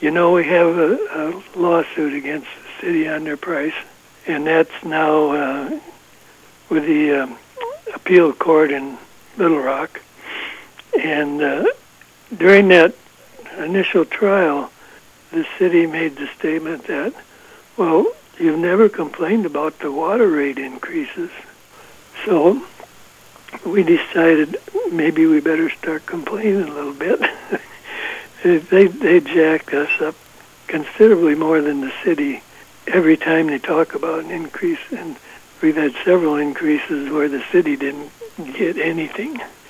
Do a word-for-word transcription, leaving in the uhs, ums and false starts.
You know, we have a, a lawsuit against the city on their price, and that's now uh, with the um, appeal court in Little Rock. And uh, during that initial trial, the city made the statement that, well, you've never complained about the water rate increases. So we decided maybe we better start complaining a little bit. they they jacked us up considerably more than the city every time they talk about an increase. And we've had several increases where the city didn't get anything.